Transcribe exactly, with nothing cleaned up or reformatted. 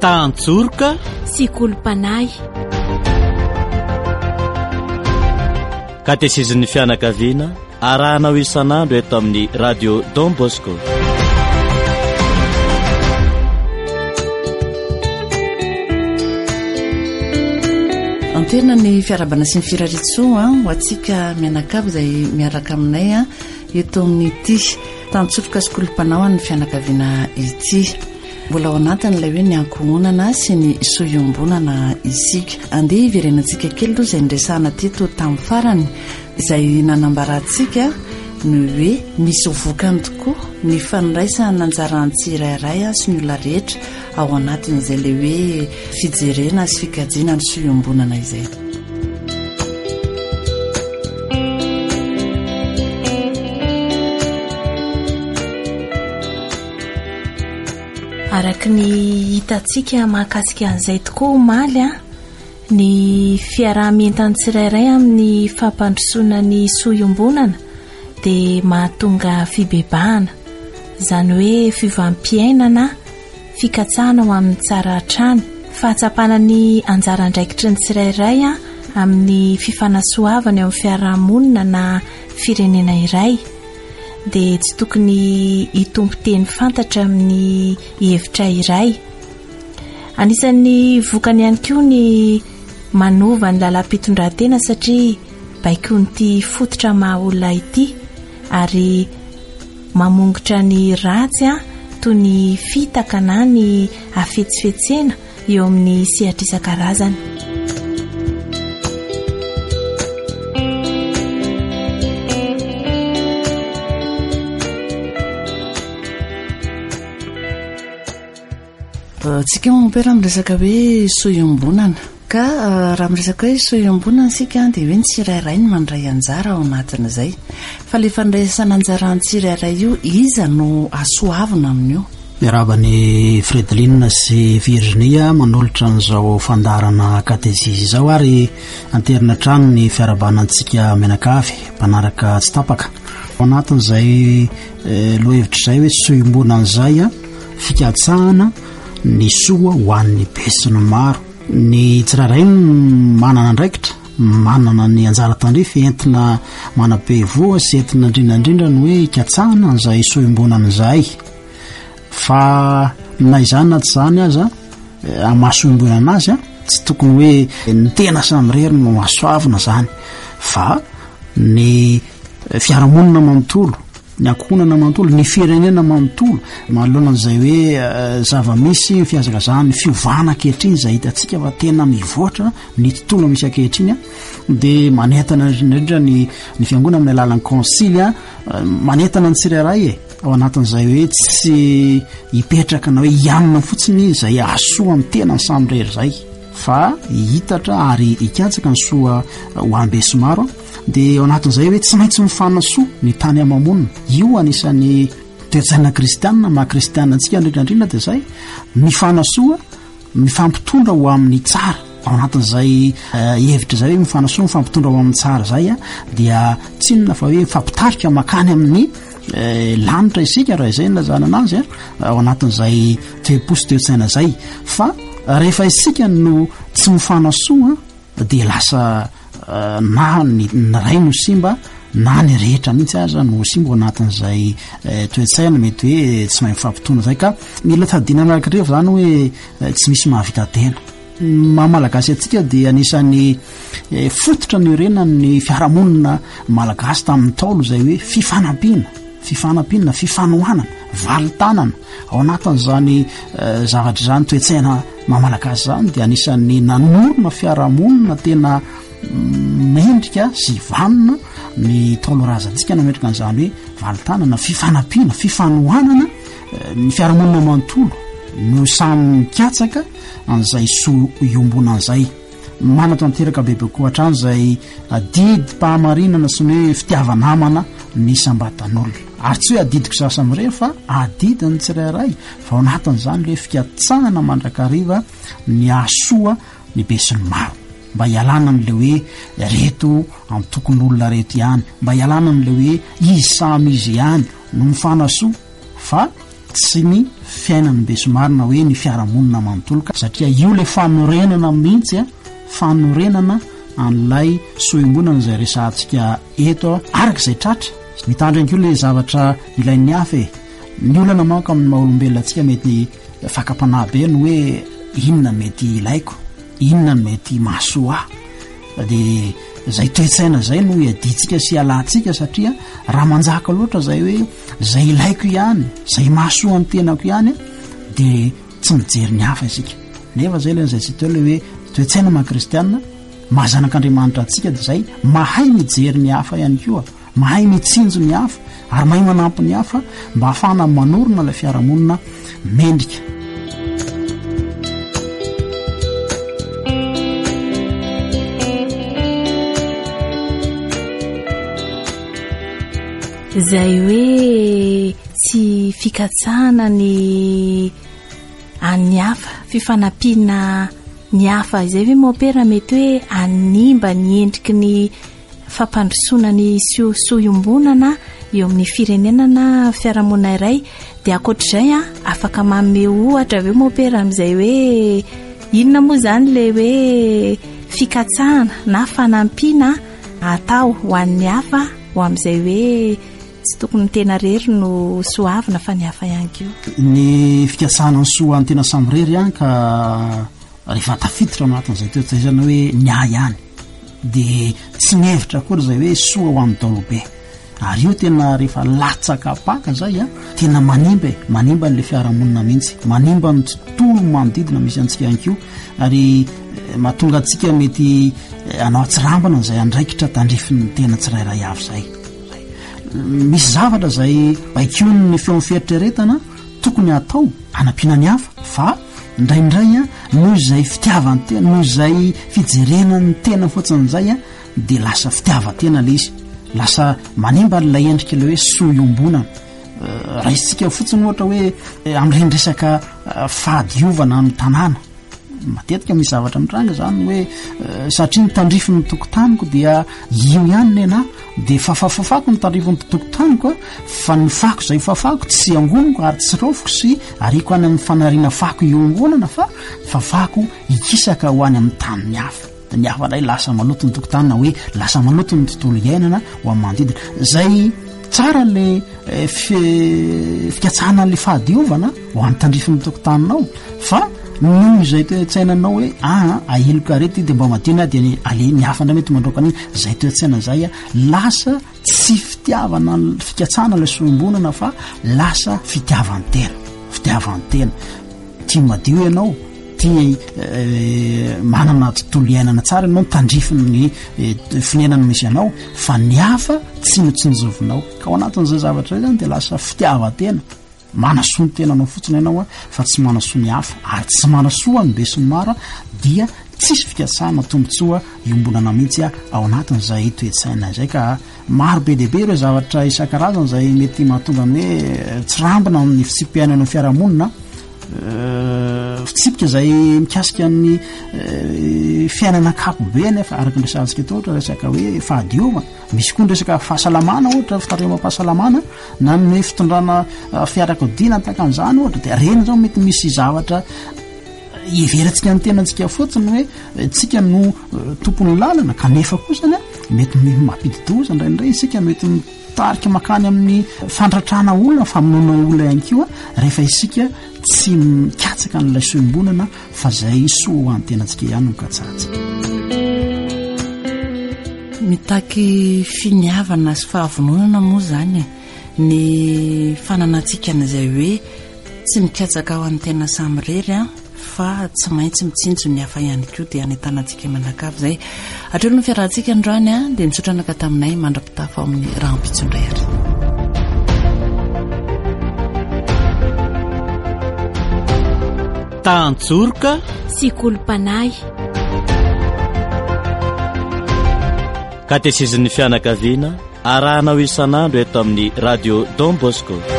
tantsorika sy kolompanay. Katezizin'ny fianakaviana arahanao isan'andro eto amin'ny radio Don Bosco. Anterina ny fiarabana sy ny firaritsoa ho atsika mianakavy izay miaraka aminay a eto amin'ny ity tantsorika sy kolompanao ny fianakaviana ity. Mbola ao anatin'ilay hoe ny ankohonana sy ny soiombonana isika. Andeha iverenantsika kely aloha izay nresahana teto tamin'ny farany izay nanambarantsika ny hoe misy vokany tokoa ny faniraisana anjaran'ny tsirairay sy ny olona rehetra ao anatin'izay le hoe fijerena sy fikajiana ny soiombonana izay. Araka ny hitantsika mahakasika an'izay tokoa omaly a ny fiarahamientan'ny tsirairay amin'ny fampandrosoana ny soiombonana dia mahatonga fibebahana, izany hoe fivampiainana, fikatsahana ho amin'ny tsara hatrany, fahatsapana ny anjara andraikitry ny tsirairay a amin'ny fifanasoavana eo amin'ny fiarahamonina na firenena iray. Dia tsy tokony hitompon-teny fantatra amin'ny hevitra iray. Anisan'ny vokany ihany koa ny manova ny lalam-pitondran-tena satria baikon'ity fototra maha olona ity ary mamongotra ny ratsy a toy ny fitaka na ny afetsifetsena eo amin'ny sehatra isan-karazany. Tsika mampera miresaka hoe soiombonana ka raha miresaka hoe soiombonana sika dia hoe ny tsirairay ny mandray anjara ao anatin'izay. Fa le fandraisana anjaran'ny tsirairay io iza no asoavina amin'io? Miarabany Fredlina sy Virginia manolotra n'izao fandarana katezisy izao ary anterina trano ny fiarabanantsika mianakavy mpanaraka tsy tapaka. Ao anatin'izay lohevitra izay hoe soiombonana izay a fikatsahana ny soa ho an'ny be sy ny maro. Ny tsirairay manana andraikitra, manana ny anjara tandrify entina manam-pevoa sy entina indrindrandrindra ny hoe hikatsahana an'izay soiombonana izay. Fa na izany na tsy izany aza amahasoiombonana azy a tsy tokony hoe ny tena samirery no mahasoavina zany, fa ny fiarahamonina manontolo, ny ankohonana manontolo, ny firenena manontolo manoloana an'izay hoe zava-misy fiazakazahany fiovana ankehitriny izay hitantsika fa tena mivoatra ny tontolo misy ankehitriny a dia manentana indrindra ny ny fiangonana amin'ny alalan'ny konsilia manentana ny tsirairay e ao anatin'izay hoe tsy hipetraka na hoe hianina fotsiny izay asoa amin'ny tena ny samirery izay fa hitatra ary hikatsaka ny soa ho ambe sy maro dia ao anatin'izay hoe tsy maintsy mifanasoa ny tany amamonina. Io anisan'ny toe-tsaina kristianina maha kristianina antsika indrindrandrindra dia izay mifanasoa, mifampitondra ho amin'ny tsara. Ao anatin'izay hevitra izay hoe mifanasoa mifampitondra ho amin'ny tsara izay a dia tsy inona fa hoe mifampitarika makany amin'ny lanitra isika raha izay nilazana anazy a ao anatin'izay toe-po sy toe-tsaina izay. Fa rehefa isika no tsy mifanasoa dia lasa na ny ray no simba na ny rehetra mihitsy aza no simba ao anatin'izay toe-tsaina mety hoe tsy mahay mifampitondra izay. Ka mila tadina miarakareva izany hoe tsy misy mahavita tena. Maha-malagasy atsika dia anisan'ny fototra ny orena ny fiarahamonina malagasy tamin'ny taolo izay hoe fifanampiana fifanampiana fifanohanana valitanana ao anatin'izany zavatra izany toe-tsaina maha-malagasy izany dia anisan'ny nanorona fiarahamonina tena mendrika sy vanona ny taolo razantsika nametraka an'izany hoe valitanana fifanampiana fifanohanana ny fiarahamonina manontolo no samy mikatsaka an'izay soiombonana izay. Manatanteraka bebe koa hatrany izay didy mpahamarinana sy ny hoe fitiavanamana ny sambatan'olona ary tsy hoe adidiko sasa amirery fa adidy ny tsirairay fa ao anatin'izany le fikatsahana mandrakariva ny asoa ny be sy ny maro mba hialana amin'le hoe reto amin'ny tokony olona reto ihany, mba hialana amin'le hoe izy samy izy ihany no mifanasoa fa tsy ny fiainany besomarina hoe ny fiarahamonina manontoloka satria io le fanorenana mihitsy a fanorenana an'ilay soimbonana izay resantsika eto araka izay tratra mitandro ihany koa le zavatra ilain'ny hafa e ny olana manko amin'ny maha-olombelona antsika mety fakapanahy be no hoe inona mety ilaiko inona no mety mahasoa ah dia zay toetsaina zay no iaditsika sy alantsika satria raha manjaka loatra zay hoe zay ilaiko ihany zay mahasoa ny tenako ihany dia tsy mijery ny hafa isika nefa zay le zay tsy teo le hoe toetsaina mahakristianina mahazanak'andriamanitra antsika dia zay mahay mijery ny hafa ihany koa mahay mitsinjo ny hafa ary mahay manampy ny hafa mba hafana manorona ilay fiarahamonina mendrika. zay hoe tsy fikatsahana ny an'ny hafa fifanampiana ny hafa izay hoe mopera mety hoe animba ny endriky ny fampandrosoana ny soiombonana eo amin'ny firenenana fiarahamonina iray dia akoatr'izay a afaka manome ohatra aveo mopera amin'izay hoe inona moa zany le hoe fikatsahana na fanampiana atao ho an'ny hafa ho amin'izay hoe tsy tokony tena rery no soavina fa ny hafa ihany keo ny fikasana ny soa ny tena samirery ihany ka rehefa tafiditra anatin'izay toetsaizana hoe nya ihany dia tsy mihevitra akory zay hoe soa ho amin'ny daholobe ary io tena rehefa latsakapaka zay a tena manimba e manimba n'le fiarahamonina mihitsy manimba ny tontolo manodidina misy antsika ihany keo ary mahatonga antsika mety anao atsirambana zay andraikitra tandrifin'ny tena tsirairay avy zay misy zavatra zay baikony ny feo fieritreretana tokony atao anampiana ny hafa fa indraindray a noho izay fitiavany tena noho izay fijerenany tena fotsin'izay a dia lasa fitiavatena le izy lasa manimba n'ilay endrika le hoe soiombonana raha isitsika fotsiny ohatra hoe amin'ireny resaka fahadiovana ny tanàna matetika misy zavatra mitranga zany hoe satria ny tandrifony tokotaniko dia io ihany nena dia fafafafako ny tandrifony tokotaniko fa ny fako zay fafako tsy angoniko ary tsy rofiko sy ariko any amin'ny fanariana fako iongonana fa fafako ikisaka ho any amin'ny tany ny hafa ny hafa ndray lasa maloto ny tokotanina hoe lasa maloto ny tontolo iainana ho amin'ny manodidina zay tsara le fikatsahana n'le fahadiovana ho amin'ny tandrifony tokotaninao fa noho izay toetsainanao hoe a aheloko arety dia mba madina dia ale ny hafa ndray mety mandroka an'iny zay toetsaina zay a lasa tsy fitiavana fikatsahana le soimbonana fa lasa fitiavany tena fitiavany tena tia madio ianao tia manana tontolo iainana tsara ianao tandrifiny finanana misy ianao fa ny hafa tsy notsinjovinao ka ao anatin'izay zavatra zay zany dia lasa fitiavatena manasoa ny tenanao fotsiny ianao a fa tsy manasoa ny hafa ary tsy manasoa ny be sy ny mara dia tsisy fikasahana tombotsoa iombonana mihitsy a ao anatin'izay toetsaina izay ka maro be dehibe ireo zavatra isan-karazana zay mety mahatonga ny hoe tsy rambina amin'ny fitsipiainana ny fiarahamonina fitsipika zay mikasika ny fiainana kapobe nefa araka nresantsika eto ohatra resaka hoe fahadiovana misy koa ny resaka fahasalamana ohatra fitandrema-pahasalamana na ny hoe fitondrana fiarakodiana tahaka an'izany ohatra dia reny zao mety misy zavatra iveratsika ny tenantsika fotsiny hoe tsika no tompony lalana kanefa kosany a mety mampidi-doza indraindray isika mety mitarika makany amin'ny fandratrana olona famonoana olona ihany keo a rehefa isika tsy mikatsaka n'ilay soimbonana fa zay soa ho an'ny tenantsika ihany no katsatsika mitaky finiavana sy fahavononana moa zany ny fananantsika n'izay hoe tsy mikatsaka ao an'ny tena samirery a fa tsy maintsy mitsinjo ny hafa ihany koa dia anytanantsika manakavy zay atreo no fiarahantsika androany a dia misotranaka taminay mandra-pitafa ao amin'ny rahampitsondray ary tantsorika sy kolompanay katesizin'ny fianakaviana arahanao isan'andro eto amin'ny radio Don Bosco